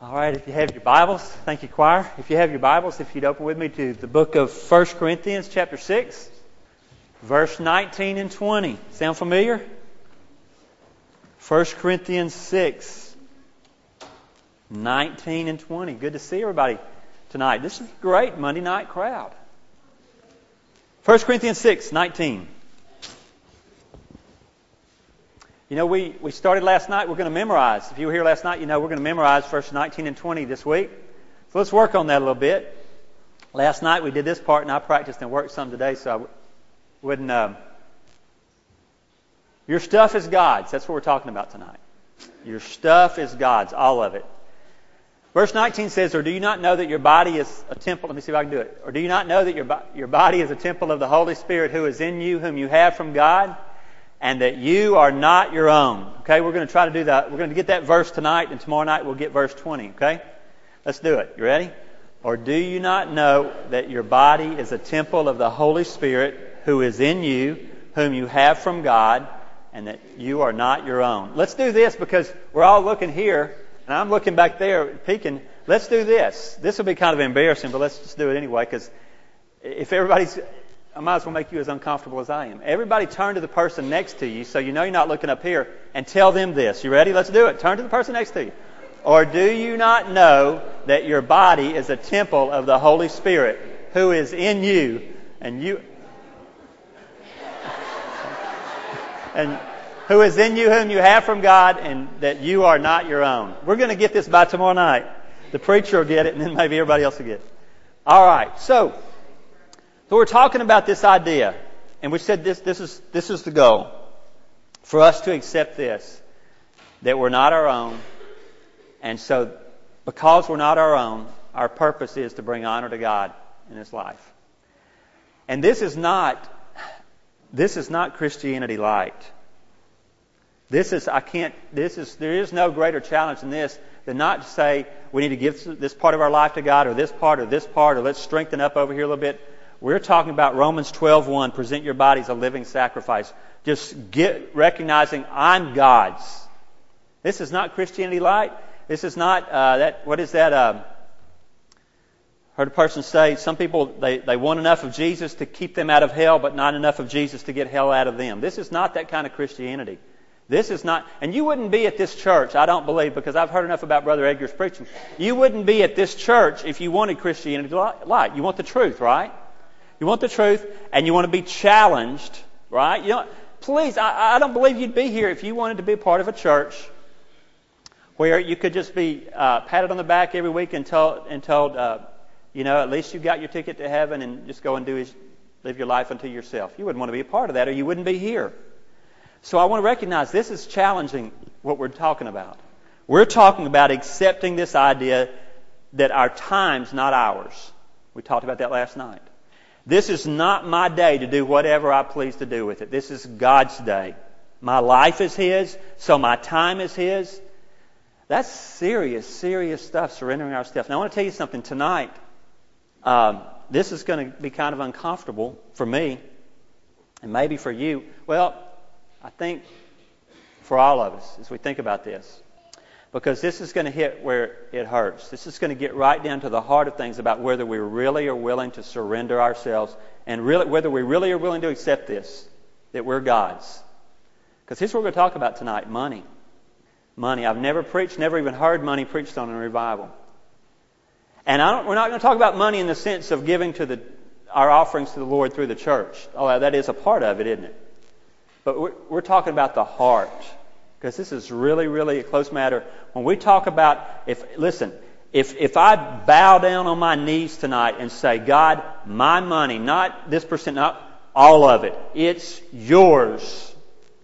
All right, if you have your Bibles, thank you, choir. If you have your Bibles, if you'd open with me to the book of 1 Corinthians chapter 6, verse 19 and 20. Sound familiar? 1 Corinthians 6, 19 and 20. Good to see everybody tonight. This is a great Monday night crowd. 1 Corinthians 6, 19. You know, we started last night. We're going to memorize. If you were here last night, you know we're going to memorize verse 19 and 20 this week. So let's work on that a little bit. Last night we did this part, and I practiced and worked some today, so I wouldn't... Your stuff is God's. That's what we're talking about tonight. Your stuff is God's, all of it. Verse 19 says, or do you not know that your body is a temple? Let me see if I can do it. Or do you not know that your body is a temple of the Holy Spirit who is in you, whom you have from God? And that you are not your own. Okay, we're going to try to do that. We're going to get that verse tonight, and tomorrow night we'll get verse 20. Okay? Let's do it. You ready? Or do you not know that your body is a temple of the Holy Spirit who is in you, whom you have from God, and that you are not your own? Let's do this because we're all looking here, and I'm looking back there peeking. Let's do this. This will be kind of embarrassing, but let's just do it anyway, because if everybody's... I might as well make you as uncomfortable as I am. Everybody turn to the person next to you so you know you're not looking up here and tell them this. You ready? Let's do it. Turn to the person next to you. Or do you not know that your body is a temple of the Holy Spirit who is in you and who is in you whom you have from God and that you are not your own? We're going to get this by tomorrow night. The preacher will get it and then maybe everybody else will get it. All right. So we're talking about this idea, and we said this is the goal, for us to accept this, that we're not our own, and so because we're not our own, our purpose is to bring honor to God in His life. And this is not Christianity light. There is no greater challenge than this than not to say we need to give this part of our life to God, or this part, or let's strengthen up over here a little bit. We're talking about Romans 12:1, present your body as a living sacrifice. Just recognizing I'm God's. This is not Christianity light. This is not what is that? Heard a person say, some people, they want enough of Jesus to keep them out of hell, but not enough of Jesus to get hell out of them. This is not that kind of Christianity. This is not, and you wouldn't be at this church, I don't believe, because I've heard enough about Brother Edgar's preaching. You wouldn't be at this church if you wanted Christianity light. You want the truth, right? You want the truth, and you want to be challenged, right? You know, please, I don't believe you'd be here if you wanted to be a part of a church where you could just be patted on the back every week and told, at least you got your ticket to heaven and just go and live your life unto yourself. You wouldn't want to be a part of that, or you wouldn't be here. So I want to recognize this is challenging what we're talking about. We're talking about accepting this idea that our time's not ours. We talked about that last night. This is not my day to do whatever I please to do with it. This is God's day. My life is His, so my time is His. That's serious, serious stuff, surrendering our stuff. Now I want to tell you something tonight. This is going to be kind of uncomfortable for me, and maybe for you. Well, I think for all of us as we think about this. Because this is going to hit where it hurts. This is going to get right down to the heart of things about whether we really are willing to surrender ourselves and whether we really are willing to accept this, that we're God's. Because here's what we're going to talk about tonight, money. Money. I've never even heard money preached on in a revival. And we're not going to talk about money in the sense of giving to our offerings to the Lord through the church. Oh, that is a part of it, isn't it? But we're talking about the heart. Because this is really, really a close matter. When we talk about, if I bow down on my knees tonight and say, God, my money, not this percent, not all of it, it's yours.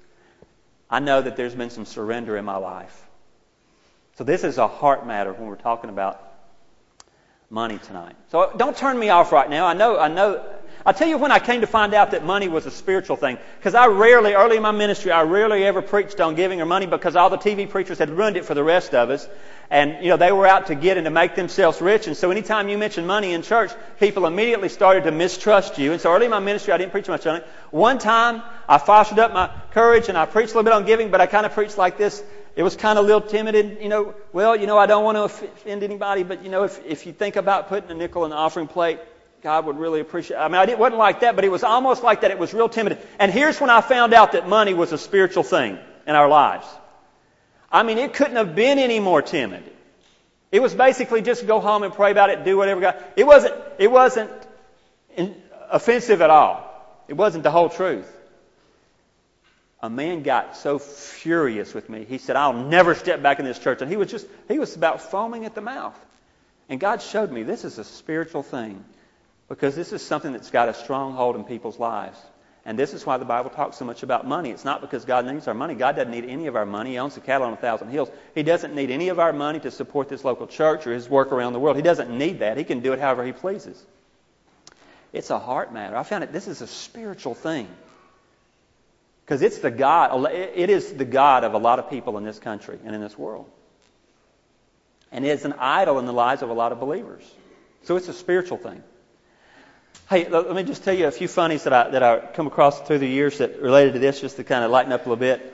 I know that there's been some surrender in my life. So this is a heart matter when we're talking about money tonight. So don't turn me off right now. I know. I'll tell you when I came to find out that money was a spiritual thing. Because early in my ministry, I rarely ever preached on giving or money because all the TV preachers had ruined it for the rest of us. And, they were out to get and to make themselves rich. And so anytime you mention money in church, people immediately started to mistrust you. And so early in my ministry, I didn't preach much on it. One time, I fostered up my courage and I preached a little bit on giving, but I kind of preached like this. it was kind of a little timid. And, well, I don't want to offend anybody, but, if you think about putting a nickel in the offering plate, God would really appreciate it. I mean, it wasn't like that, but it was almost like that. It was real timid. And here's when I found out that money was a spiritual thing in our lives. I mean, it couldn't have been any more timid. It was basically just go home and pray about it, do whatever God. It wasn't offensive at all. It wasn't the whole truth. A man got so furious with me. He said, I'll never step back in this church. And he was about foaming at the mouth. And God showed me this is a spiritual thing, because this is something that's got a strong hold in people's lives. And this is why the Bible talks so much about money. It's not because God needs our money. God doesn't need any of our money. He owns the cattle on 1,000 hills. He doesn't need any of our money to support this local church or His work around the world. He doesn't need that. He can do it however He pleases. It's a heart matter. I found this is a spiritual thing. Because it's the God. It is the God of a lot of people in this country and in this world. And it's an idol in the lives of a lot of believers. So it's a spiritual thing. Hey, let me just tell you a few funnies that I come across through the years that related to this, just to kind of lighten up a little bit.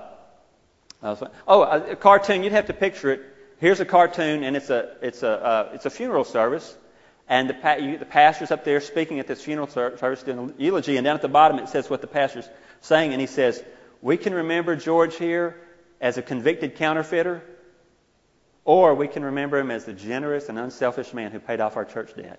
A cartoon. You'd have to picture it. Here's a cartoon, and it's a funeral service, and the pastor's up there speaking at this funeral service doing a eulogy, and down at the bottom it says what the pastor's saying, and he says, "We can remember George here as a convicted counterfeiter, or we can remember him as the generous and unselfish man who paid off our church debt."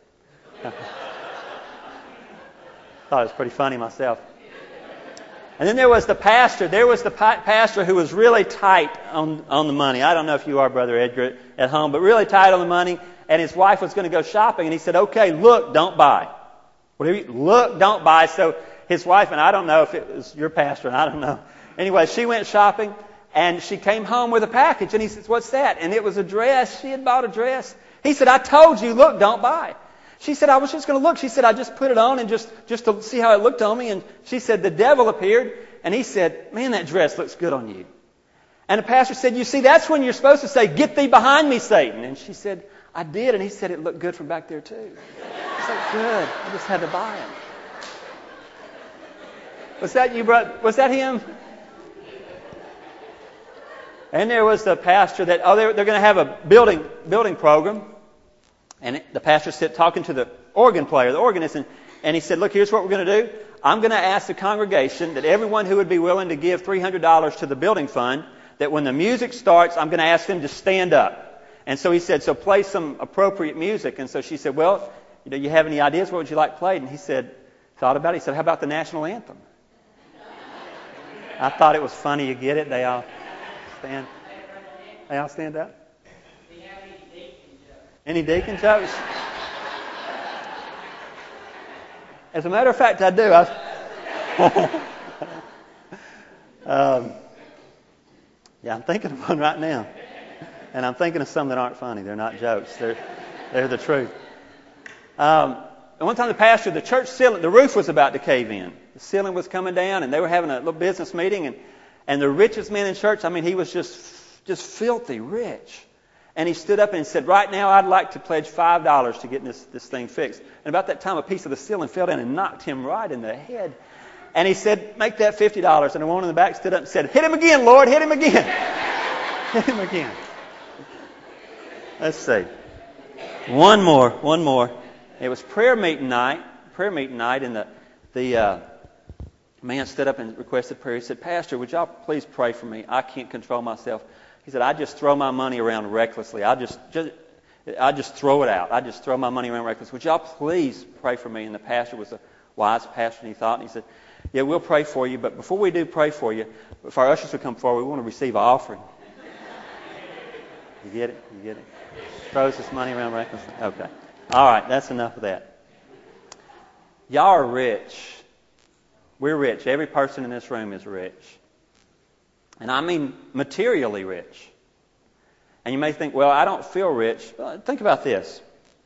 Thought it was pretty funny myself. And then there was the pastor. There was the pastor who was really tight on the money. I don't know if you are, Brother Edgar, at home, but really tight on the money. And his wife was going to go shopping, and he said, "Okay, look, don't buy. Look, don't buy." So his wife, and I don't know if it was your pastor, and I don't know. Anyway, she went shopping, and she came home with a package, and he says, "What's that?" And it was a dress. She had bought a dress. He said, "I told you, look, don't buy." She said, "I was just going to look." She said, "I just put it on and just to see how it looked on me." And she said, the devil appeared, and he said, "Man, that dress looks good on you." And the pastor said, "You see, that's when you're supposed to say, 'Get thee behind me, Satan.'" And she said, "I did." And he said, "It looked good from back there, too." I said, "Good. I just had to buy it." Was that you, brother? Was that him? And there was the pastor that, they're going to have a building program. And the pastor said, talking to the organ player, the organist, and he said, "Look, here's what we're going to do. I'm going to ask the congregation that everyone who would be willing to give $300 to the building fund, that when the music starts, I'm going to ask them to stand up." And so he said, "So play some appropriate music." And so she said, "Well, you have any ideas? What would you like played?" And he said, thought about it. He said, "How about the national anthem?" I thought it was funny. You get it? They all stand up. Any deacon jokes? As a matter of fact, I do. I'm thinking of one right now. And I'm thinking of some that aren't funny. They're not jokes. They're the truth. And one time the church ceiling, the roof was about to cave in. The ceiling was coming down, and they were having a little business meeting, and the richest man in church, he was just filthy rich. And he stood up and said, "Right now, I'd like to pledge $5 to get this thing fixed." And about that time, a piece of the ceiling fell down and knocked him right in the head. And he said, "Make that $50. And the one in the back stood up and said, "Hit him again, Lord, hit him again." Hit him again. Let's see. One more. It was prayer meeting night, and the man stood up and requested prayer. He said, "Pastor, would y'all please pray for me? I can't control myself." He said, "I just throw my money around recklessly. I just throw it out. I just throw my money around recklessly. Would y'all please pray for me?" And the pastor was a wise pastor, and he thought, and he said, "Yeah, we'll pray for you. But before we do pray for you, if our ushers would come forward, we want to receive an offering." You get it? Throws his money around recklessly. Okay. All right, that's enough of that. Y'all are rich. We're rich. Every person in this room is rich. And I mean materially rich. And you may think, "Well, I don't feel rich." Well, think about this.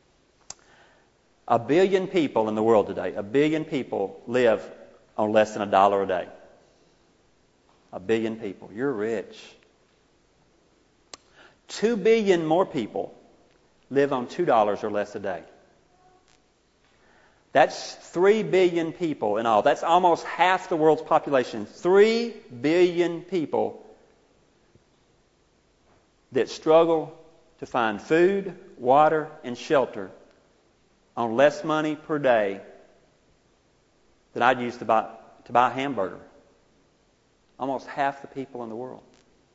1 billion people in the world today, 1 billion people live on less than $1 a day. 1 billion people. You're rich. 2 billion more people live on $2 or less a day. That's 3 billion people in all. That's almost half the world's population. 3 billion people that struggle to find food, water, and shelter on less money per day than I'd use to buy a hamburger. Almost half the people in the world.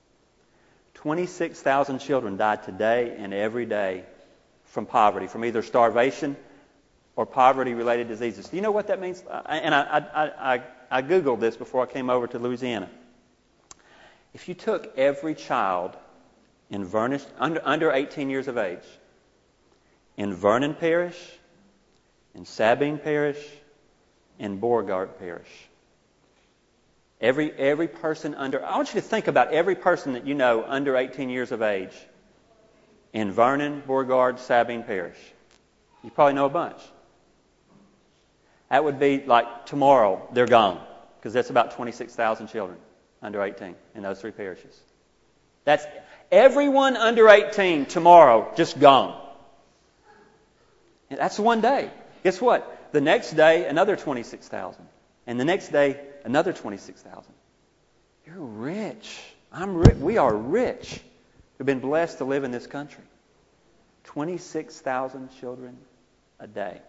26,000 children died today and every day from poverty, from either starvation or poverty-related diseases. Do you know what that means? And I Googled this before I came over to Louisiana. If you took every child in Vernon, under 18 years of age, in Vernon Parish, in Sabine Parish, in Beauregard Parish, every person under, I want you to think about every person that you know under 18 years of age in Vernon, Beauregard, Sabine Parish. You probably know a bunch. That would be like tomorrow, they're gone, because that's about 26,000 children under 18 in those three parishes. That's everyone under 18 tomorrow, just gone. And that's one day. Guess what? The next day, another 26,000. And the next day, another 26,000. You're rich. I'm rich. We are rich. We've been blessed to live in this country. 26,000 children a day.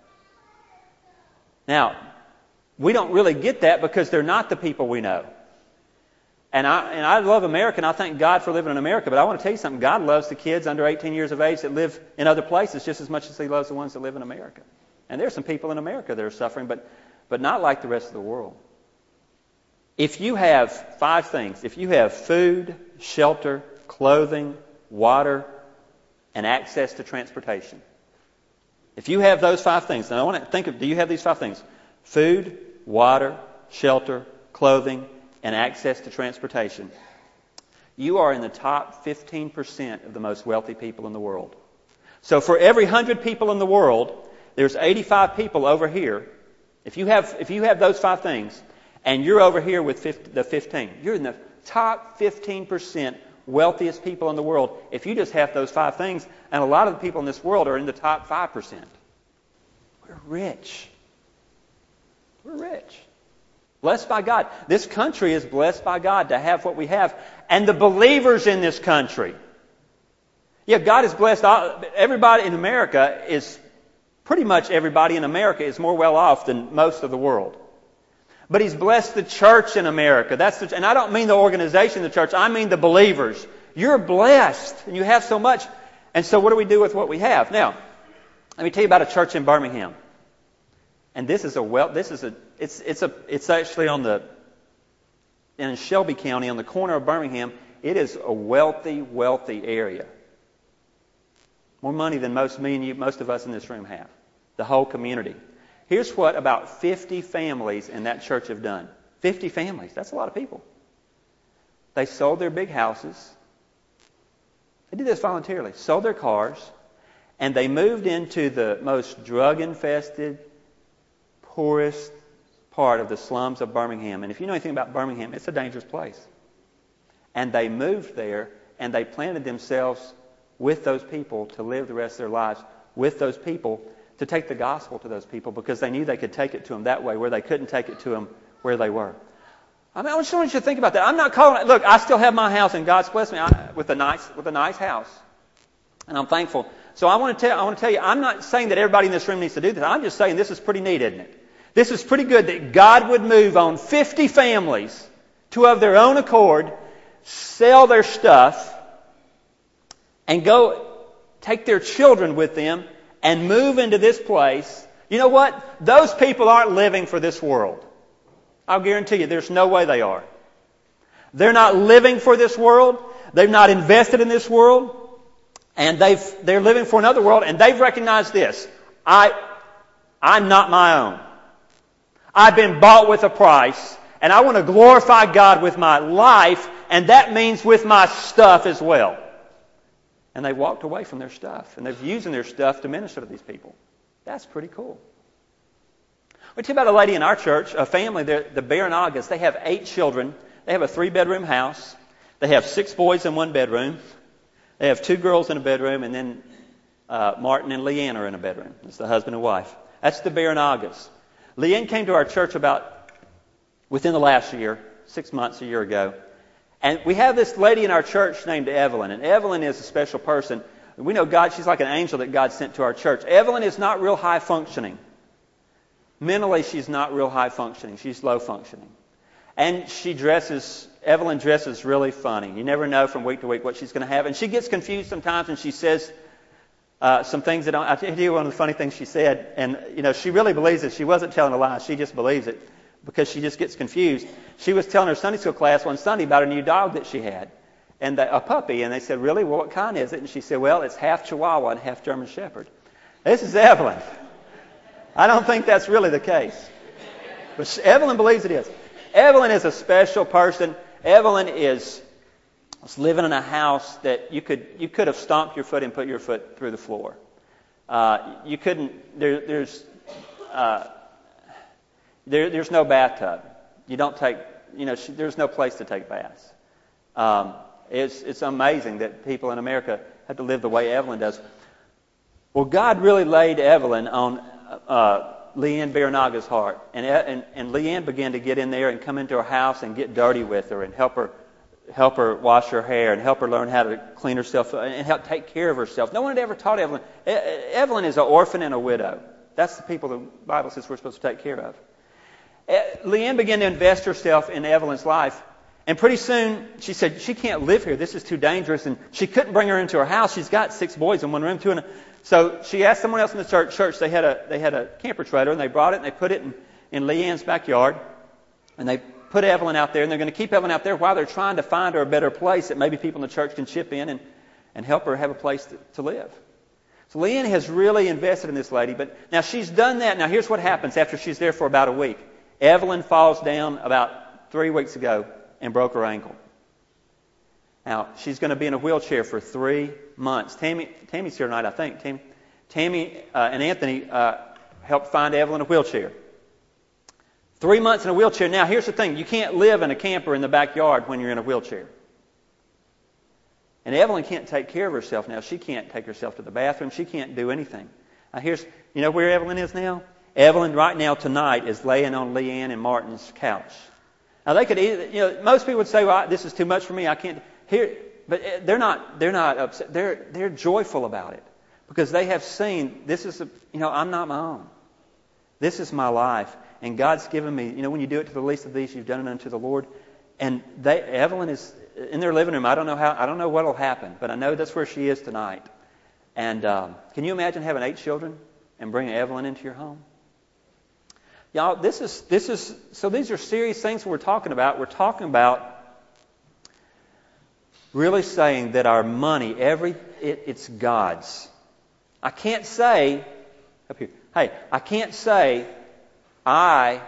Now, we don't really get that because they're not the people we know. And I love America, and I thank God for living in America, but I want to tell you something. God loves the kids under 18 years of age that live in other places just as much as He loves the ones that live in America. And there are some people in America that are suffering, but not like the rest of the world. If you have 5 things, if you have food, shelter, clothing, water, and access to transportation, if you have those 5 things, now I want to think of, do you have these 5 things? Food, water, shelter, clothing, and access to transportation. You are in the top 15% of the most wealthy people in the world. So for every 100 people in the world, there's 85 people over here. If you have those 5 things, and you're over here with the 15, you're in the top 15% wealthiest people in the world if you just have those 5 things. And a lot of the people in this world are in the top 5%. We're rich. We're rich. Blessed by God. This country is blessed by God to have what we have. And the believers in this country. Yeah, God has blessed everybody in America is, pretty much everybody in America is more well off than most of the world. But He's blessed the church in America. And I don't mean the organization of the church. I mean the believers. You're blessed and you have so much. And so what do we do with what we have? Now, let me tell you about a church in Birmingham. And it's actually in Shelby County on the corner of Birmingham. It is a wealthy, wealthy area. More money than most of us in this room have. The whole community. Here's what about 50 families in that church have done. 50 families. That's a lot of people. They sold their big houses. They did this voluntarily. Sold their cars. And they moved into the most drug-infested, poorest part of the slums of Birmingham. And if you know anything about Birmingham, it's a dangerous place. And they moved there, and they planted themselves with those people to live the rest of their lives with those people, to take the gospel to those people, because they knew they could take it to them that way, where they couldn't take it to them where they were. I just want you to think about that. I'm not calling it, look, I still have my house, and God's blessed me with a nice house. And I'm thankful. So I want to tell you, I'm not saying that everybody in this room needs to do this. I'm just saying this is pretty neat, isn't it? This is pretty good that God would move on 50 families to, of their own accord, sell their stuff and go take their children with them and move into this place. You know what? Those people aren't living for this world. I'll guarantee you there's no way they are. They're not living for this world. They've not invested in this world. And they're living for another world, and they've recognized this. I'm not my own. I've been bought with a price, and I want to glorify God with my life, and that means with my stuff as well. And they walked away from their stuff, and they're using their stuff to minister to these people. That's pretty cool. I'll tell you about a lady in our church, a family, the Baranagas. They have 8 children. They have a 3-bedroom house. They have 6 boys in 1 bedroom. They have 2 girls in a bedroom, and then Martin and Leanne are in a bedroom. It's the husband and wife. That's the Baranagas. Leanne came to our church within the last year, 6 months, a year ago. And we have this lady in our church named Evelyn, and Evelyn is a special person. We know God, she's like an angel that God sent to our church. Evelyn is not real high functioning. Mentally, she's not real high functioning. She's low functioning. And Evelyn dresses really funny. You never know from week to week what she's going to have. And she gets confused sometimes, and she says some things that I'll tell you one of the funny things she said. And, she really believes it. She wasn't telling a lie. She just believes it because she just gets confused. She was telling her Sunday school class one Sunday about a new dog that she had, and a puppy. And they said, really? Well, what kind is it? And she said, well, it's half Chihuahua and half German Shepherd. This is Evelyn. I don't think that's really the case. But Evelyn believes it is. Evelyn is a special person. Evelyn was living in a house that you could have stomped your foot and put your foot through the floor. You couldn't. There's no bathtub. You don't take. There's no place to take baths. It's amazing that people in America have to live the way Evelyn does. Well, God really laid Evelyn on Leanne Baranaga's heart, and Leanne began to get in there and come into her house and get dirty with her and help her wash her hair and help her learn how to clean herself and help take care of herself. No one had ever taught Evelyn. Evelyn is an orphan and a widow. That's the people the Bible says we're supposed to take care of. Leanne began to invest herself in Evelyn's life. And pretty soon, she said, she can't live here. This is too dangerous. And she couldn't bring her into her house. She's got 6 boys in one room, 2 in a... So she asked someone else in the church. They had a camper trailer, and they brought it, and they put it in Leanne's backyard. And they put Evelyn out there, and they're going to keep Evelyn out there while they're trying to find her a better place that maybe people in the church can chip in and help her have a place to live. So Leanne has really invested in this lady. But now she's done that. Now here's what happens after she's there for about a week. Evelyn falls down about 3 weeks ago and broke her ankle. Now, she's going to be in a wheelchair for 3 months. Tammy's here tonight, I think. Tammy and Anthony helped find Evelyn a wheelchair. 3 months in a wheelchair. Now, here's the thing. You can't live in a camper in the backyard when you're in a wheelchair. And Evelyn can't take care of herself now. She can't take herself to the bathroom. She can't do anything. Now, you know where Evelyn is now? Evelyn right now tonight is laying on Leanne and Martin's couch. Now, they could, most people would say, well, this is too much for me. I can't. But they're not upset. They're joyful about it because they have seen this is I'm not my own. This is my life, and God's given me. When you do it to the least of these, you've done it unto the Lord. And Evelyn is in their living room. I don't know what'll happen, but I know that's where she is tonight. And can you imagine having 8 children and bringing Evelyn into your home? Y'all, this is so. These are serious things we're talking about. We're talking about really saying that our money, it's God's. I can't say up here. Hey, I can't say my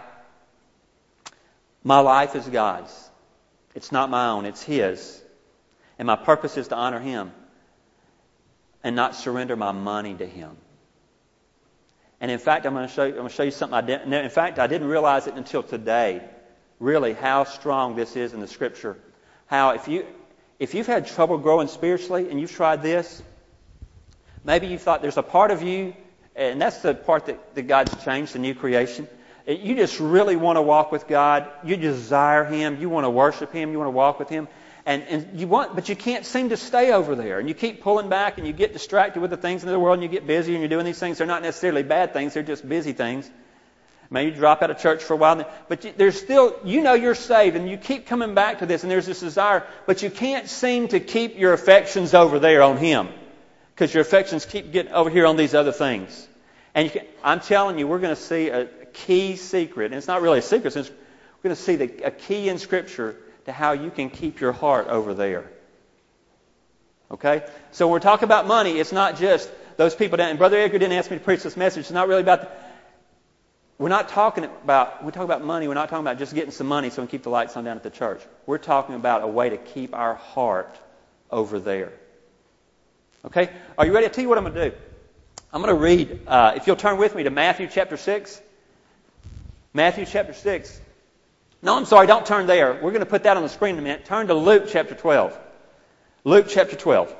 life is God's. It's not my own. It's His, and my purpose is to honor Him and not surrender my money to Him. And in fact, I'm going to show you something I didn't realize it until today, really, how strong this is in the Scripture. How if you've had trouble growing spiritually and you've tried this, maybe you thought there's a part of you, and that's the part that God's changed, the new creation. You just really want to walk with God. You desire Him. You want to worship Him. You want to walk with Him. But you can't seem to stay over there. And you keep pulling back and you get distracted with the things in the world and you get busy and you're doing these things. They're not necessarily bad things. They're just busy things. Maybe you drop out of church for a while. But there's still, you're saved and you keep coming back to this and there's this desire. But you can't seem to keep your affections over there on Him. Because your affections keep getting over here on these other things. And I'm telling you, we're going to see a key secret. And it's not really a secret. We're going to see a key in Scripture to how you can keep your heart over there. Okay? So when we're talking about money, it's not just those people down. And Brother Edgar didn't ask me to preach this message. It's not really about... When we talk about money, we're not talking about just getting some money so we can keep the lights on down at the church. We're talking about a way to keep our heart over there. Okay? Are you ready? I'll tell you what I'm going to do. I'm going to read, if you'll turn with me to Matthew chapter 6. Matthew chapter 6. No, I'm sorry, don't turn there. We're going to put that on the screen in a minute. Turn to Luke chapter 12. Luke chapter 12.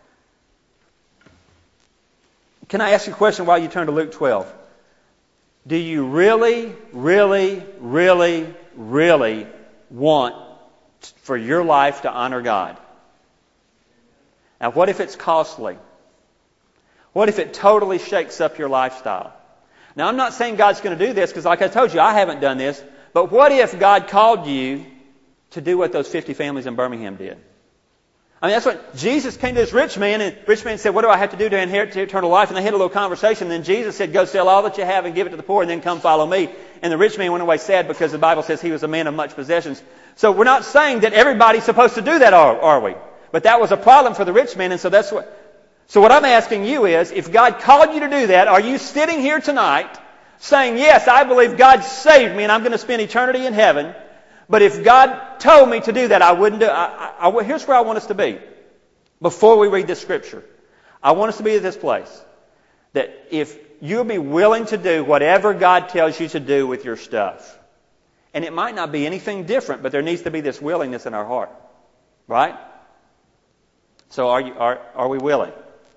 Can I ask you a question while you turn to Luke 12? Do you really, really, really, really want for your life to honor God. Now, what if it's costly? What if it totally shakes up your lifestyle? Now, I'm not saying God's going to do this because, like I told you, I haven't done this. But what if God called you to do what those 50 families in Birmingham did? I mean, that's what Jesus came to this rich man, and the rich man said, what do I have to do to inherit eternal life? And they had a little conversation, and then Jesus said, go sell all that you have and give it to the poor, and then come follow me. And the rich man went away sad because the Bible says he was a man of much possessions. So we're not saying that everybody's supposed to do that, are we? But that was a problem for the rich man, and so that's what... So what I'm asking you is, if God called you to do that, are you sitting here tonight saying, yes, I believe God saved me and I'm going to spend eternity in heaven, but if God told me to do that, I wouldn't do it. Here's where I want us to be. Before we read this scripture, I want us to be at this place. That if you'll be willing to do whatever God tells you to do with your stuff, and it might not be anything different, but there needs to be this willingness in our heart. Right? So are we willing?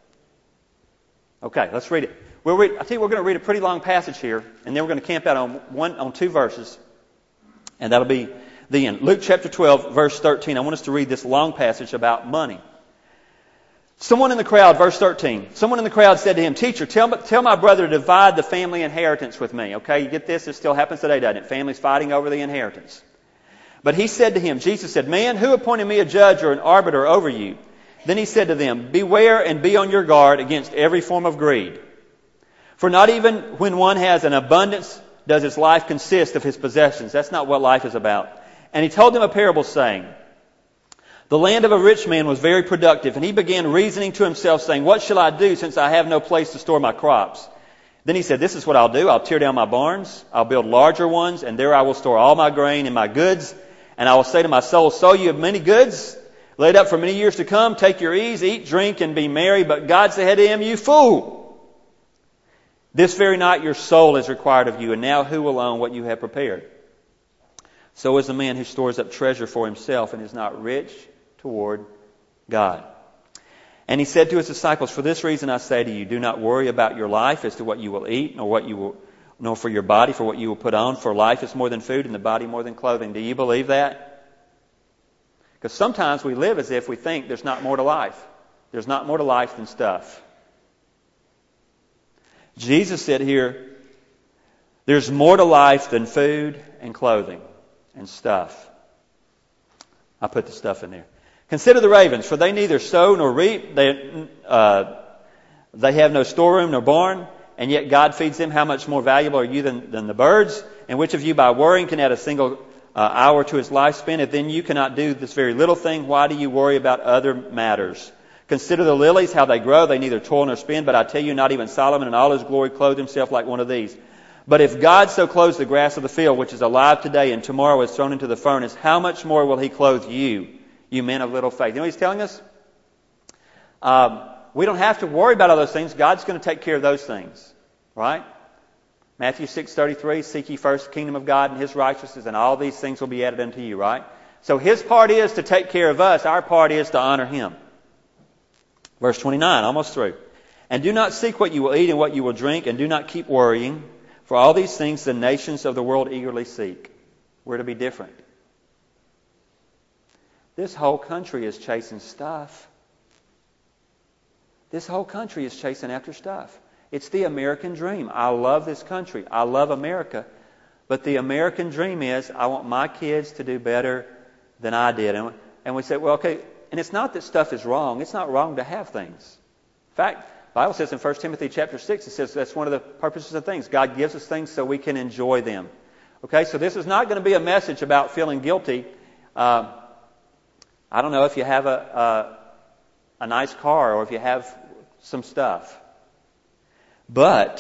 Okay, let's read it. I think we're going to read a pretty long passage here, and then we're going to camp out on 2 verses, and that'll be the end. Luke chapter 12, verse 13. I want us to read this long passage about money. Someone in the crowd, verse 13, someone in the crowd said to him, Teacher, tell my brother to divide the family inheritance with me. Okay, you get this? It still happens today, doesn't it? Families fighting over the inheritance. But he said to him, Jesus said, Man, who appointed me a judge or an arbiter over you? Then he said to them, Beware and be on your guard against every form of greed. For not even when one has an abundance does his life consist of his possessions. That's not what life is about. And he told them a parable saying, The land of a rich man was very productive, and he began reasoning to himself, saying, What shall I do since I have no place to store my crops? Then he said, This is what I'll do. I'll tear down my barns. I'll build larger ones, and there I will store all my grain and my goods. And I will say to my soul, So you have many goods, laid up for many years to come. Take your ease, eat, drink, and be merry. But God said to him, You fool! This very night your soul is required of you, and now who will own what you have prepared? So is the man who stores up treasure for himself and is not rich toward God. And he said to his disciples, For this reason I say to you, do not worry about your life as to what you will eat, nor for your body for what you will put on. For life is more than food, and the body more than clothing. Do you believe that? Because sometimes we live as if we think there's not more to life. There's not more to life than stuff. Jesus said here, there's more to life than food and clothing and stuff. I put the stuff in there. Consider the ravens, for they neither sow nor reap. They have no storeroom nor barn, and yet God feeds them. How much more valuable are you than the birds? And which of you by worrying can add a single hour to his lifespan? If then you cannot do this very little thing, why do you worry about other matters? Consider the lilies, how they grow. They neither toil nor spin. But I tell you, not even Solomon in all his glory clothed himself like one of these. But if God so clothes the grass of the field, which is alive today and tomorrow is thrown into the furnace, how much more will he clothe you, you men of little faith? You know what he's telling us? We don't have to worry about all those things. God's going to take care of those things. Right? Matthew 6:33, Seek ye first the kingdom of God and his righteousness, and all these things will be added unto you. Right? So his part is to take care of us. Our part is to honor him. Verse 29, almost through. And do not seek what you will eat and what you will drink, and do not keep worrying. For all these things the nations of the world eagerly seek. We're to be different. This whole country is chasing stuff. This whole country is chasing after stuff. It's the American dream. I love this country. I love America. But the American dream is, I want my kids to do better than I did. And we say, well, okay, and it's not that stuff is wrong. It's not wrong to have things. In fact, the Bible says in 1 Timothy chapter 6, it says that's one of the purposes of things. God gives us things so we can enjoy them. Okay, so this is not going to be a message about feeling guilty. I don't know if you have a nice car or if you have some stuff. But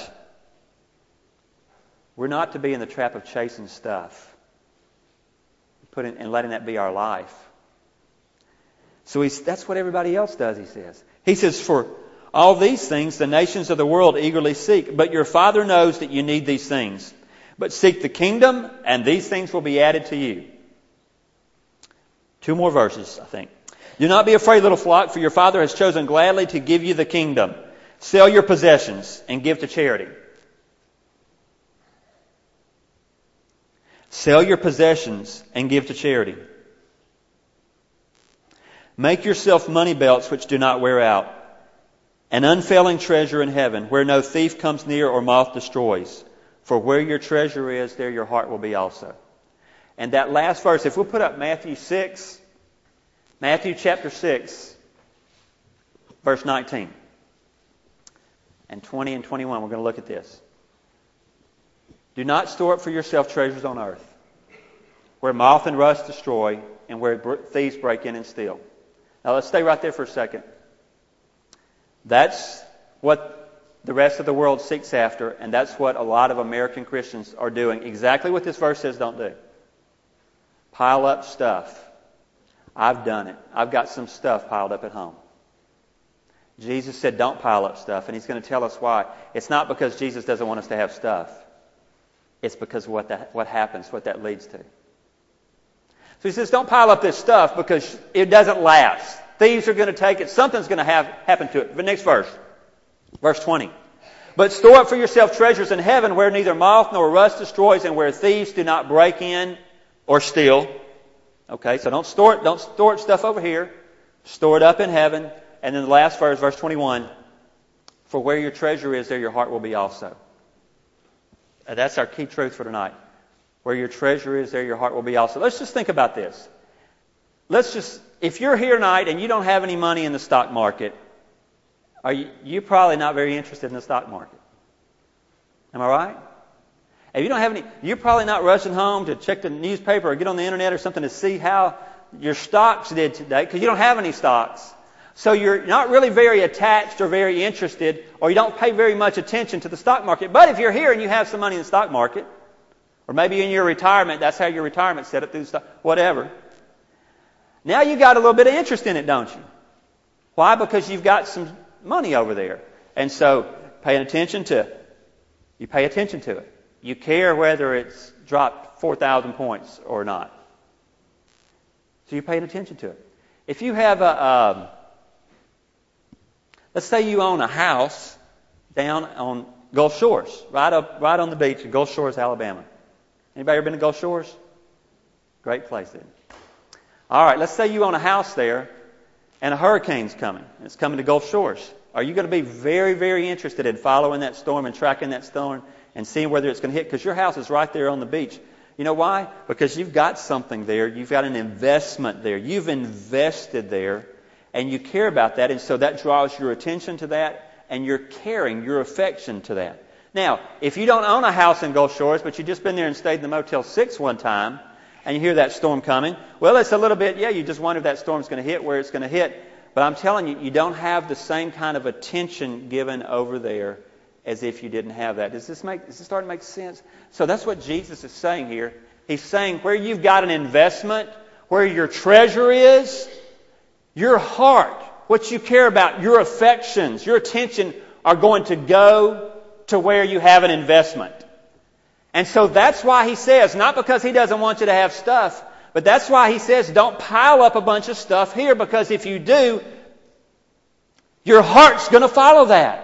we're not to be in the trap of chasing stuff and letting that be our life. So that's what everybody else does, he says. He says, for all these things the nations of the world eagerly seek, but your Father knows that you need these things. But seek the kingdom, and these things will be added to you. 2 more verses, I think. Do not be afraid, little flock, for your Father has chosen gladly to give you the kingdom. Sell your possessions and give to charity. Sell your possessions and give to charity. Make yourself money belts which do not wear out, an unfailing treasure in heaven, where no thief comes near or moth destroys. For where your treasure is, there your heart will be also. And that last verse, if we'll put up Matthew chapter 6, verse 19 and 20 and 21, we're going to look at this. Do not store up for yourself treasures on earth, where moth and rust destroy, and where thieves break in and steal. Now let's stay right there for a second. That's what the rest of the world seeks after, and that's what a lot of American Christians are doing. Exactly what this verse says don't do. Pile up stuff. I've done it. I've got some stuff piled up at home. Jesus said don't pile up stuff, and He's going to tell us why. It's not because Jesus doesn't want us to have stuff. It's because of what happens, what that leads to. So He says don't pile up this stuff because it doesn't last. Thieves are going to take it. Something's going to happen to it. The next verse. Verse 20. But store up for yourself treasures in heaven where neither moth nor rust destroys and where thieves do not break in or steal. Okay, so don't store stuff over here. Store it up in heaven. And then the last verse, verse 21. For where your treasure is, there your heart will be also. That's our key truth for tonight. Where your treasure is, there your heart will be also. Let's just think about this. If you're here tonight and you don't have any money in the stock market, you're probably not very interested in the stock market. Am I right? If you don't have any, you're probably not rushing home to check the newspaper or get on the internet or something to see how your stocks did today, because you don't have any stocks. So you're not really very attached or very interested, or you don't pay very much attention to the stock market. But if you're here and you have some money in the stock market, or maybe in your retirement, that's how your retirement set up through the stock, whatever. Now you got a little bit of interest in it, don't you? Why? Because you've got some money over there. And so you pay attention to it. You care whether it's dropped 4,000 points or not. So you're paying attention to it. If you have let's say you own a house down on Gulf Shores, right on the beach in Gulf Shores, Alabama. Anybody ever been to Gulf Shores? Great place, isn't it? All right, let's say you own a house there and a hurricane's coming. It's coming to Gulf Shores. Are you going to be very, very interested in following that storm and tracking that storm and seeing whether it's going to hit? Because your house is right there on the beach. You know why? Because you've got something there. You've got an investment there. You've invested there, and you care about that, and so that draws your attention to that, and you're caring, your affection to that. Now, if you don't own a house in Gulf Shores, but you've just been there and stayed in the Motel 6 one time, and you hear that storm coming, well, it's a little bit, you just wonder if that storm's going to hit, where it's going to hit. But I'm telling you, you don't have the same kind of attention given over there as if you didn't have that. Does this start to make sense? So that's what Jesus is saying here. He's saying where you've got an investment, where your treasure is, your heart, what you care about, your affections, your attention are going to go to where you have an investment. And so that's why He says, not because He doesn't want you to have stuff, but that's why He says don't pile up a bunch of stuff here, because if you do, your heart's going to follow that.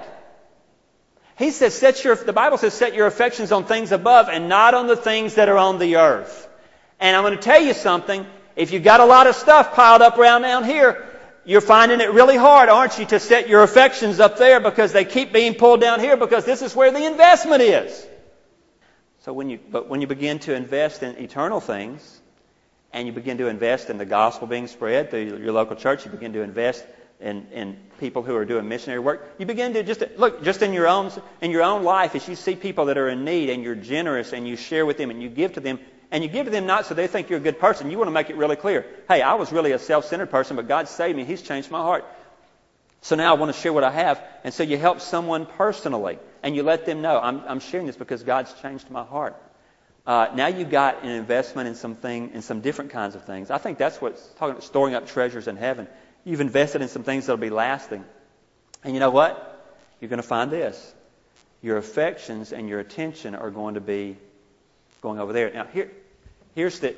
He says, the Bible says, set your affections on things above and not on the things that are on the earth. And I'm going to tell you something. If you've got a lot of stuff piled up around down here, you're finding it really hard, aren't you, to set your affections up there because they keep being pulled down here because this is where the investment is. So when you begin to invest in eternal things, and you begin to invest in the gospel being spread through your local church, you begin to invest in people who are doing missionary work, you begin to just in your own life, as you see people that are in need and you're generous and you share with them and you give to them, and you give to them not so they think you're a good person. You want to make it really clear. Hey, I was really a self-centered person, but God saved me. He's changed my heart. So now I want to share what I have. And so you help someone personally, and you let them know, I'm sharing this because God's changed my heart. Now you've got an investment in some different kinds of things. I think that's what's talking about storing up treasures in heaven. You've invested in some things that will be lasting. And you know what? You're going to find this. Your affections and your attention are going to be going over there. Now here's the...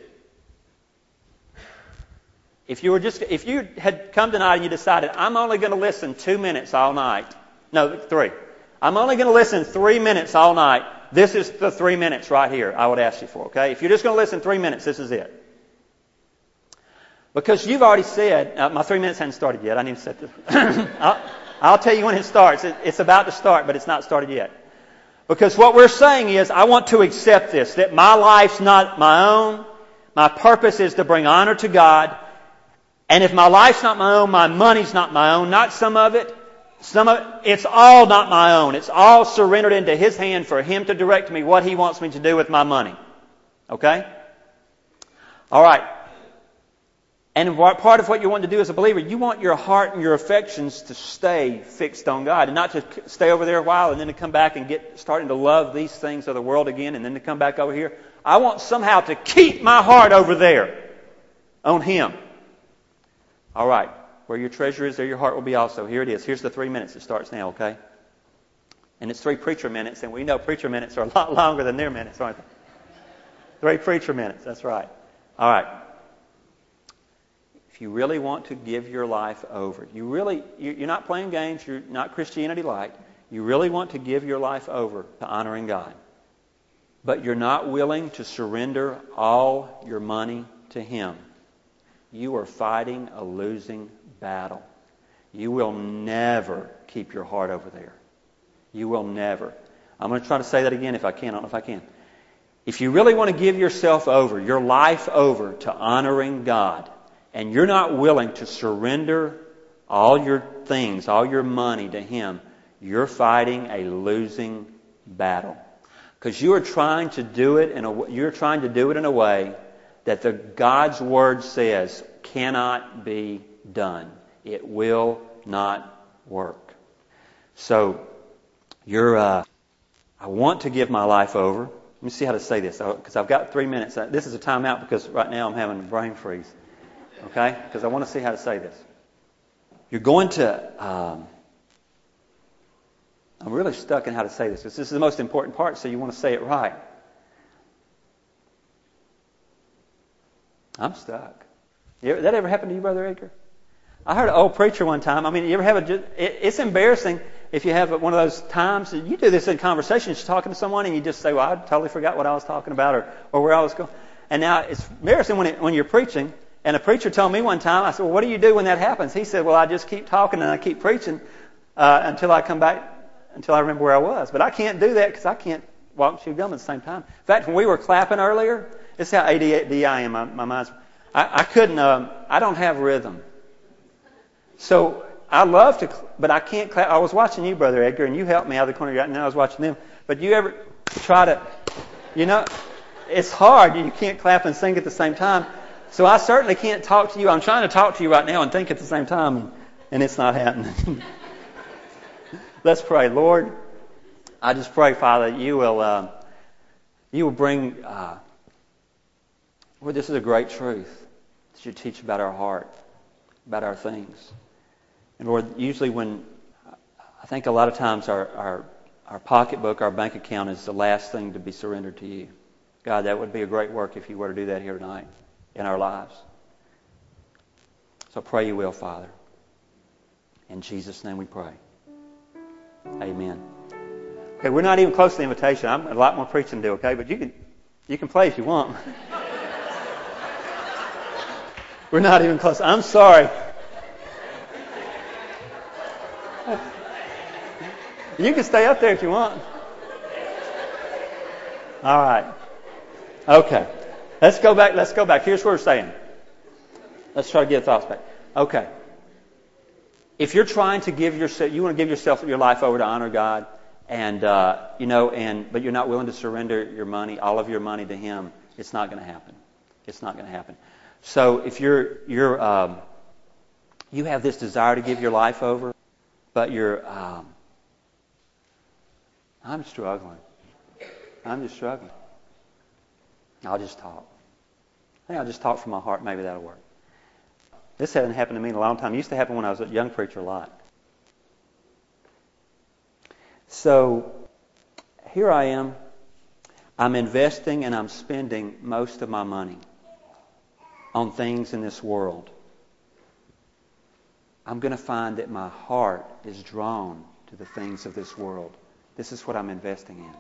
If you had come tonight and you decided, I'm only going to listen 2 minutes all night. No, 3. I'm only going to listen 3 minutes all night. This is the 3 minutes right here I would ask you for, okay? If you're just going to listen 3 minutes, this is it. Because you've already said, my 3 minutes hasn't started yet. I need to set this. I'll tell you when it starts. It's about to start, but it's not started yet. Because what we're saying is, I want to accept this, that my life's not my own. My purpose is to bring honor to God. And if my life's not my own, my money's not my own, not some of it. It's all not my own. It's all surrendered into His hand for Him to direct me what He wants me to do with my money. Okay? All right. And part of what you want to do as a believer, you want your heart and your affections to stay fixed on God and not to stay over there a while and then to come back and get starting to love these things of the world again and then to come back over here. I want somehow to keep my heart over there on Him. All right. Where your treasure is, there your heart will be also. Here it is. Here's the 3 minutes. It starts now, okay? And it's 3 preacher minutes, and we know preacher minutes are a lot longer than their minutes, aren't they? 3 preacher minutes. That's right. All right. If you really want to give your life over, you're not playing games, you're not Christianity light, you really want to give your life over to honoring God, but you're not willing to surrender all your money to Him, you are fighting a losing battle. You will never keep your heart over there. You will never. I'm going to try to say that again if I can. I don't know if I can. If you really want to give yourself over, your life over to honoring God, and you're not willing to surrender all your things, all your money to Him, you're fighting a losing battle. Because you are trying to do it in a way that God's Word says cannot be done. It will not work. So I want to give my life over. Let me see how to say this, because I've got 3 minutes. This is a timeout because right now I'm having a brain freeze. Okay? Because I want to see how to say this. You're going to... I'm really stuck in how to say this. This is the most important part, so you want to say it right. I'm stuck. That ever happened to you, Brother Edgar? I heard an old preacher one time. I mean, you ever have it's embarrassing if you have one of those times. You do this in conversations, you're talking to someone, and you just say, well, I totally forgot what I was talking about or where I was going. And now it's embarrassing when you're preaching. And a preacher told me one time, I said, well, what do you do when that happens? He said, well, I just keep talking and I keep preaching until I come back, until I remember where I was. But I can't do that because I can't walk and chew gum at the same time. In fact, when we were clapping earlier, this is how ADD I am. My mind's... I couldn't... I don't have rhythm. So I love to... But I can't clap. I was watching you, Brother Edgar, and you helped me out of the corner of your eye, and now I was watching them. But you ever try to... it's hard. You can't clap and sing at the same time. So I certainly can't talk to you. I'm trying to talk to you right now and think at the same time, and it's not happening. Let's pray. Lord, I just pray, Father, you will bring... Lord, this is a great truth that you teach about our heart, about our things. And Lord, usually I think a lot of times our pocketbook, our bank account is the last thing to be surrendered to you. God, that would be a great work if you were to do that here tonight in our lives. So I pray you will, Father. In Jesus' name we pray. Amen. Okay, we're not even close to the invitation. I'm a lot more preaching to do, okay? But you can play if you want. We're not even close. I'm sorry. You can stay up there if you want. All right. Okay. Let's go back. Here's what we're saying. Let's try to get thoughts back. Okay. If you're trying to you want to give yourself your life over to honor God, but you're not willing to surrender your money, all of your money to Him, it's not going to happen. It's not going to happen. So if you have this desire to give your life over, but I'm struggling. I'm just struggling. I'll just talk. I think I'll just talk from my heart. Maybe that'll work. This hasn't happened to me in a long time. It used to happen when I was a young preacher a lot. So here I am. I'm investing and I'm spending most of my money on things in this world. I'm going to find that my heart is drawn to the things of this world. This is what I'm investing in.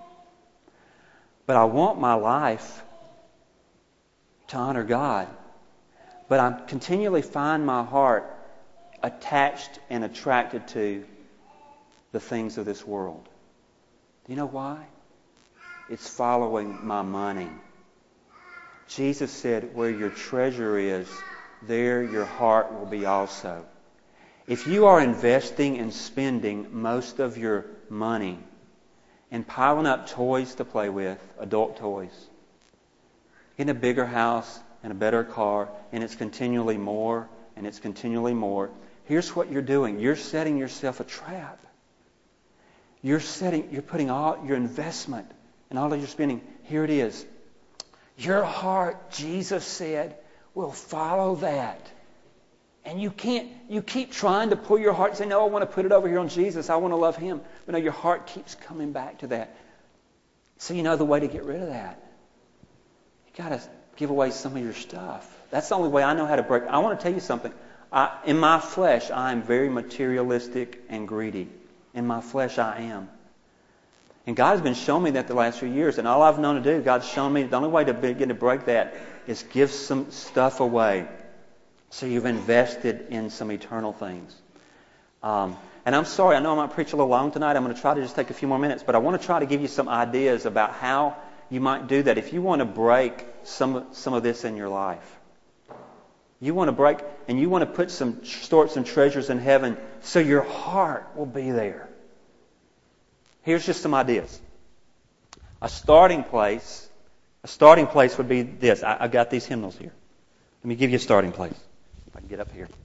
But I want my life to honor God. But I continually find my heart attached and attracted to the things of this world. Do you know why? It's following my money. Jesus said, where your treasure is, there your heart will be also. If you are investing and spending most of your money and piling up toys to play with, adult toys, in a bigger house and a better car, and it's continually more and it's continually more, here's what you're doing. You're setting yourself a trap. You're putting all your investment and all of your spending. Here it is. Your heart, Jesus said, will follow that. And you keep trying to pull your heart and say, no, I want to put it over here on Jesus. I want to love Him. But no, your heart keeps coming back to that. So you know the way to get rid of that. You got to give away some of your stuff. That's the only way I know how to break. I want to tell you something. In my flesh, I am very materialistic and greedy. In my flesh, I am. And God has been showing me that the last few years. And all I've known to do, God's shown me the only way to begin to break that is give some stuff away. So you've invested in some eternal things. And I'm sorry, I know I might preach a little long tonight. I'm going to try to just take a few more minutes. But I want to try to give you some ideas about how you might do that if you want to break some of this in your life. You want to break, and you want to store some treasures in heaven so your heart will be there. Here's just some ideas. A starting place would be this. I've got these hymnals here. Let me give you a starting place. If I can get up here.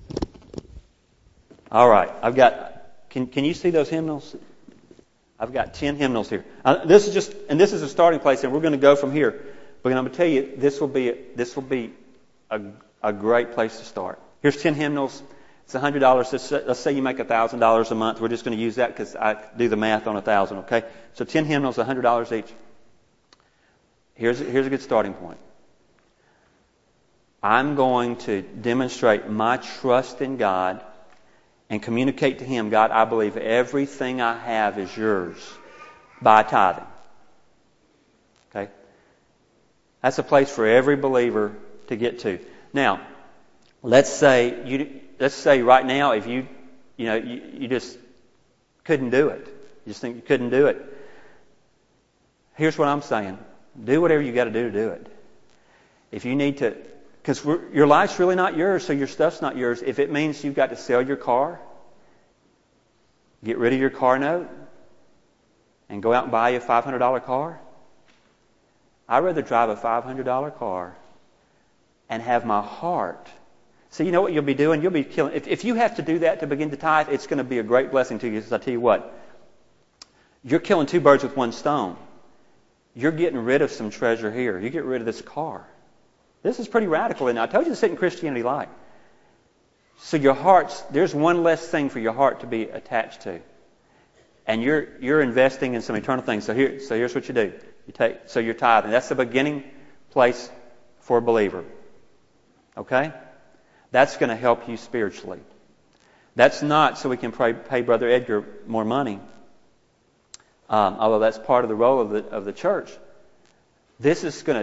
All right. Can you see those hymnals? I've got 10 hymnals here. This is a starting place, and we're going to go from here. But I'm going to tell you, this will be a great place to start. Here's 10 hymnals. It's $100. Let's say you make $1,000 a month. We're just going to use that because I do the math on 1,000. Okay, so 10 hymnals, $100 each. Here's a good starting point. I'm going to demonstrate my trust in God and communicate to Him, God, I believe everything I have is yours by tithing. Okay, that's a place for every believer to get to. Now, let's say right now, if you just couldn't do it. You just think you couldn't do it. Here's what I'm saying. Do whatever you got to do it. If you need to, because your life's really not yours, so your stuff's not yours. If it means you've got to sell your car, get rid of your car note, and go out and buy you a $500 car, I'd rather drive a $500 car and have my heart. So you know what you'll be doing? You'll be killing. If you have to do that to begin to tithe, it's going to be a great blessing to you. Because I tell you what, you're killing two birds with one stone. You're getting rid of some treasure here. You get rid of this car. This is pretty radical. And I told you this isn't Christianity like. So your heart's, there's one less thing for your heart to be attached to. And you're investing in some eternal things. So here's what you do. You're tithing. That's the beginning place for a believer. Okay? That's going to help you spiritually. That's not so we can pay Brother Edgar more money. Although that's part of the role of the church. This is going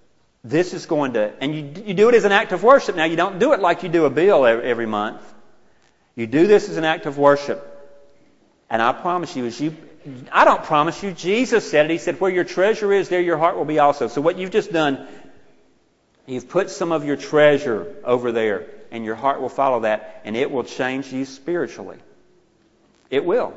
to, and you do it as an act of worship. Now, you don't do it like you do a bill every month. You do this as an act of worship. And I promise you, I don't promise you, Jesus said it. He said, where your treasure is, there your heart will be also. So what you've just done, you've put some of your treasure over there, and your heart will follow that, and it will change you spiritually. It will.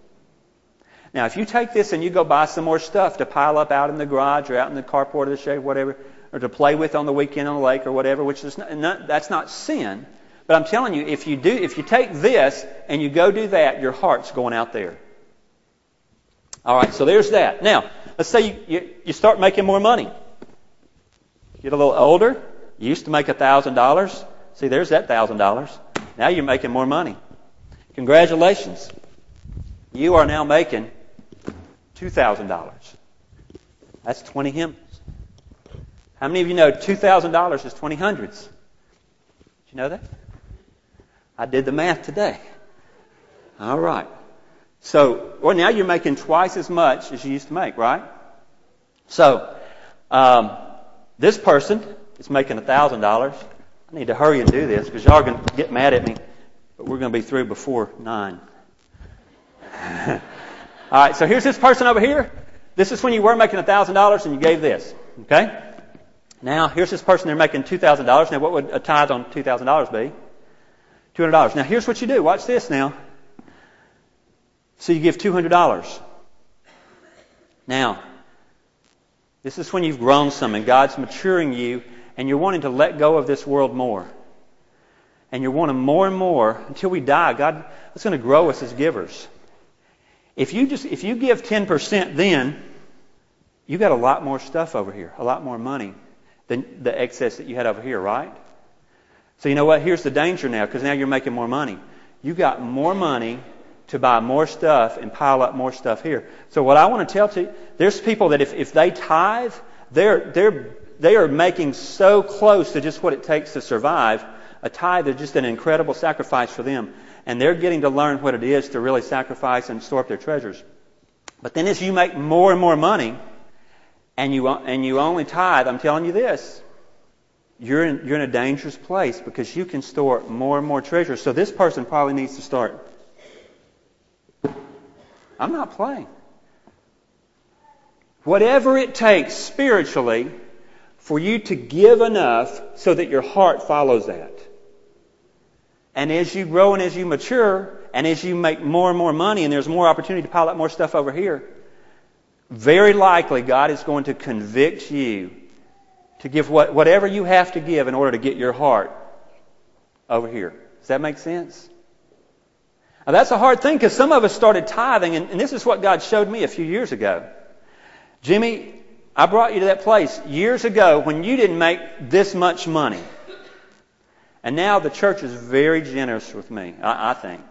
Now, if you take this and you go buy some more stuff to pile up out in the garage or out in the carport of the shed, whatever, or to play with on the weekend on the lake or whatever, which is that's not sin. But I'm telling you, if you take this and you go do that, your heart's going out there. All right, so there's that. Now, let's say you start making more money. Get a little older. You used to make $1,000. See, there's that $1,000. Now you're making more money. Congratulations. You are now making $2,000. That's 20 hymns. How many of you know $2,000 is 20 hundreds? Did you know that? I did the math today. All right. So, now you're making twice as much as you used to make, right? So, this person is making $1,000. I need to hurry and do this because y'all are going to get mad at me, but we're going to be through before 9. All right, so here's this person over here. This is when you were making $1,000 and you gave this. Okay? Now, here's this person, they're making $2,000. Now, what would a tithe on $2,000 be? $200. Now, here's what you do. Watch this now. So you give $200. Now, this is when you've grown some and God's maturing you and you're wanting to let go of this world more. And you're wanting more and more until we die. God is going to grow us as givers. If you give 10% then, you got a lot more stuff over here, a lot more money than the excess that you had over here, right? So you know what? Here's the danger now, because now you're making more money. You got more money to buy more stuff and pile up more stuff here. So what I want to tell you, there's people that if they tithe, they are making so close to just what it takes to survive. A tithe is just an incredible sacrifice for them. And they're getting to learn what it is to really sacrifice and store up their treasures. But then as you make more and more money, and you only tithe, I'm telling you this, you're in a dangerous place because you can store more and more treasures. So this person probably needs to start. I'm not playing. Whatever it takes spiritually for you to give enough so that your heart follows that. And as you grow and as you mature and as you make more and more money and there's more opportunity to pile up more stuff over here, very likely God is going to convict you to give whatever you have to give in order to get your heart over here. Does that make sense? Now that's a hard thing because some of us started tithing, and this is what God showed me a few years ago. Jimmy, I brought you to that place years ago when you didn't make this much money. And now the church is very generous with me, I think.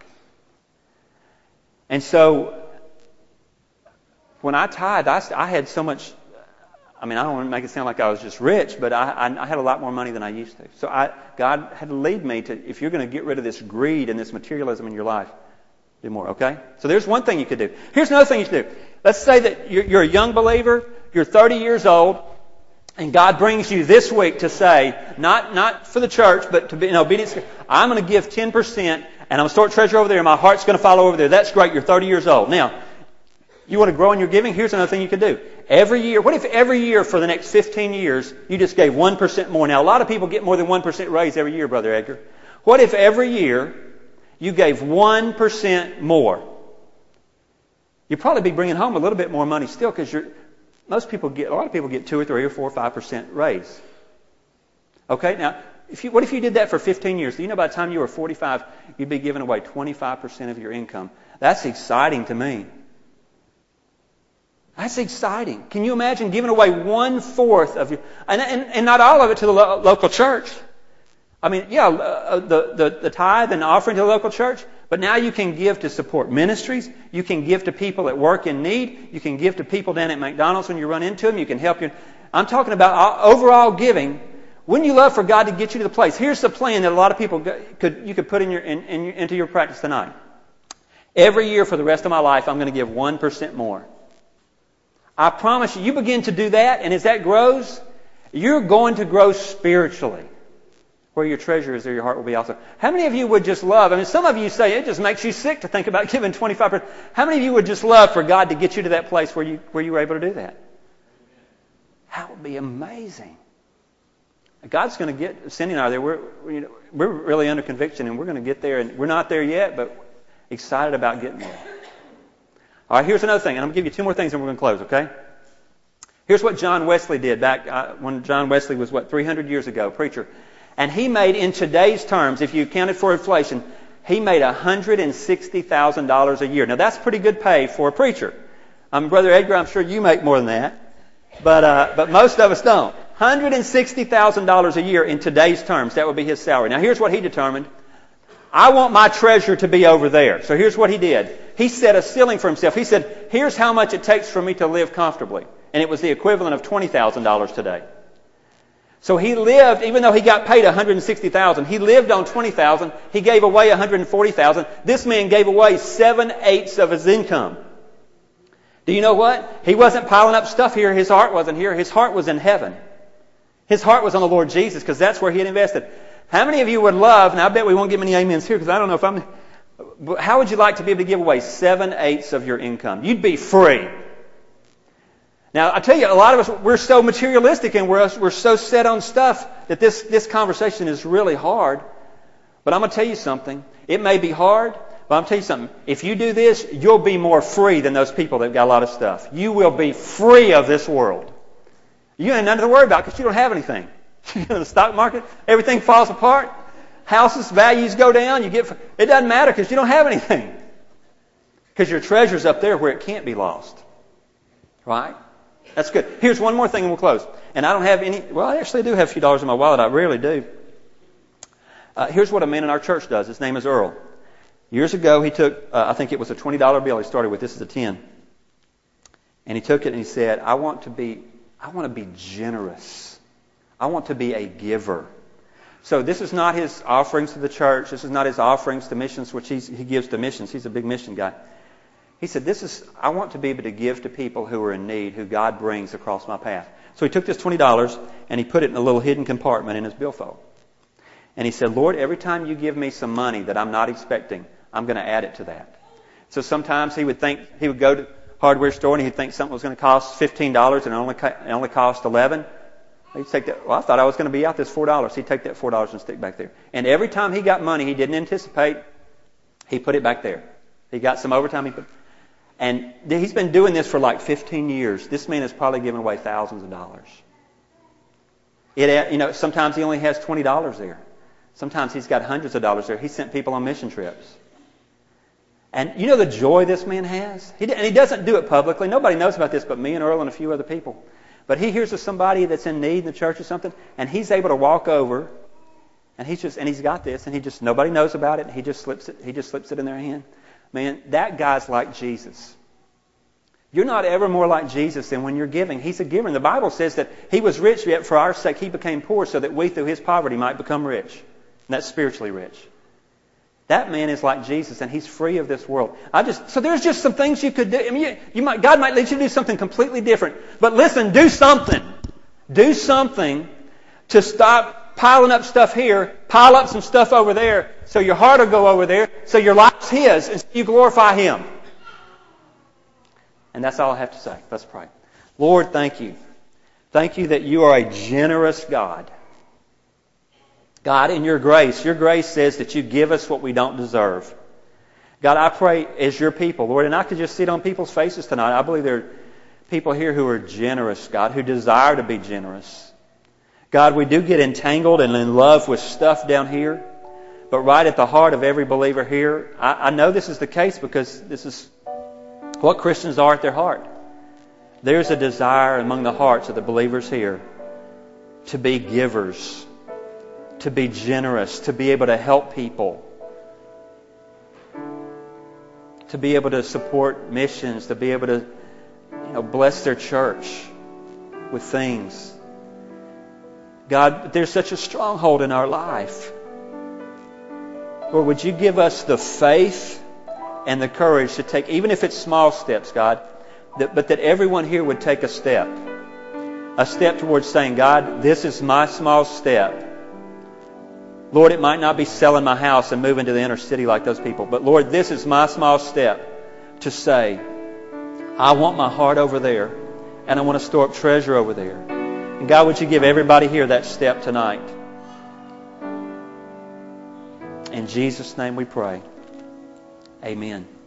And so when I tithed, I had so much. I mean, I don't want to make it sound like I was just rich, but I had a lot more money than I used to. So God had to lead me to, if you're going to get rid of this greed and this materialism in your life, do more, okay? So there's one thing you could do. Here's another thing you should do. Let's say that you're a young believer, you're 30 years old, and God brings you this week to say, not for the church, but to be in obedience, I'm going to give 10% and I'm going to store treasure over there and my heart's going to follow over there. That's great. You're 30 years old. Now, you want to grow in your giving? Here's another thing you could do. Every year, what if every year for the next 15 years, you just gave 1% more? Now, a lot of people get more than 1% raise every year, Brother Edgar. What if every year you gave 1% more? You'd probably be bringing home a little bit more money still because a lot of people get 2 or 3 or 4 or 5% raise. Okay, now, what if you did that for 15 years? Do you know by the time you were 45, you'd be giving away 25% of your income? That's exciting to me. That's exciting. Can you imagine giving away 1/4 of your, and not all of it to the local church? I mean, yeah, the tithe and offering to the local church, but now you can give to support ministries. You can give to people that work in need. You can give to people down at McDonald's when you run into them. You can help you. I'm talking about overall giving. Wouldn't you love for God to get you to the place? Here's the plan that a lot of people you could put into your practice tonight. Every year for the rest of my life, I'm going to give 1% more. I promise you, you begin to do that, and as that grows, you're going to grow spiritually. Where your treasure is, there your heart will be also. How many of you would just love, I mean, some of you say it just makes you sick to think about giving 25%. How many of you would just love for God to get you to that place where you were able to do that? That would be amazing. God's going to get, Cindy and I are there, we're really under conviction, and we're going to get there, and we're not there yet, but excited about getting there. All right, here's another thing, and I'm going to give you 2 more things and we're going to close, okay? Here's what John Wesley did back when John Wesley was, 300 years ago, preacher. And he made, in today's terms, if you accounted for inflation, he made $160,000 a year. Now, that's pretty good pay for a preacher. Brother Edgar, I'm sure you make more than that, but most of us don't. $160,000 a year in today's terms, that would be his salary. Now, here's what he determined. I want my treasure to be over there. So here's what he did. He set a ceiling for himself. He said, here's how much it takes for me to live comfortably. And it was the equivalent of $20,000 today. So he lived, even though he got paid $160,000, he lived on $20,000. He gave away $140,000. This man gave away 7/8 of his income. Do you know what? He wasn't piling up stuff here. His heart wasn't here. His heart was in heaven. His heart was on the Lord Jesus because that's where he had invested. How many of you would love, and I bet we won't get many amens here because I don't know if I'm... How would you like to be able to give away 7/8 of your income? You'd be free. Now, I tell you, a lot of us, we're so materialistic and we're so set on stuff that this conversation is really hard. But I'm going to tell you something. It may be hard, but I'm going to tell you something. If you do this, you'll be more free than those people that got a lot of stuff. You will be free of this world. You ain't nothing to worry about because you don't have anything. You know, the stock market, everything falls apart. Houses, values go down. It doesn't matter because you don't have anything. Because your treasure's up there where it can't be lost. Right? That's good. Here's one more thing and we'll close. And I don't have any... Well, I actually do have a few dollars in my wallet. I rarely do. Here's what a man in our church does. His name is Earl. Years ago, he took, I think it was a $20 bill he started with. This is a 10. And he took it and he said, I want to be generous. I want to be a giver. So this is not his offerings to the church. This is not his offerings to missions, which he gives to missions. He's a big mission guy. He said, I want to be able to give to people who are in need, who God brings across my path. So he took this $20 and he put it in a little hidden compartment in his billfold. And he said, Lord, every time you give me some money that I'm not expecting, I'm going to add it to that. So sometimes he would go to the hardware store and he'd think something was going to cost $15 and it only cost $11. He'd take that. Well, I thought I was going to be out this $4. He'd take that $4 and stick it back there. And every time he got money he didn't anticipate, he put it back there. He got some overtime. And he's been doing this for like 15 years. This man has probably given away thousands of dollars. Sometimes he only has $20 there. Sometimes he's got hundreds of dollars there. He sent people on mission trips. And you know the joy this man has? And he doesn't do it publicly. Nobody knows about this but me and Earl and a few other people. But he hears of somebody that's in need in the church or something, and he's able to walk over, and he's got this, and nobody knows about it, and he just slips it in their hand. Man, that guy's like Jesus. You're not ever more like Jesus than when you're giving. He's a giver. And the Bible says that he was rich, yet for our sake he became poor so that we through his poverty might become rich. And that's spiritually rich. That man is like Jesus, and he's free of this world. So there's just some things you could do. I mean, God might let you do something completely different. But listen, do something. Do something to stop piling up stuff here, pile up some stuff over there, so your heart will go over there, so your life's his, and so you glorify him. And that's all I have to say. Let's pray. Lord, thank you. Thank you that you are a generous God. God, in your grace says that you give us what we don't deserve. God, I pray as your people, Lord, and I could just see it on people's faces tonight. I believe there are people here who are generous, God, who desire to be generous. God, we do get entangled and in love with stuff down here, but right at the heart of every believer here, I know this is the case because this is what Christians are at their heart. There's a desire among the hearts of the believers here to be givers, to be generous, to be able to help people, to be able to support missions, to be able to bless their church with things. God, there's such a stronghold in our life. Lord, would you give us the faith and the courage to take, even if it's small steps, God, but that everyone here would take a step towards saying, God, this is my small step. Lord, it might not be selling my house and moving to the inner city like those people, but Lord, this is my small step to say, I want my heart over there, and I want to store up treasure over there. And God, would you give everybody here that step tonight? In Jesus' name we pray. Amen.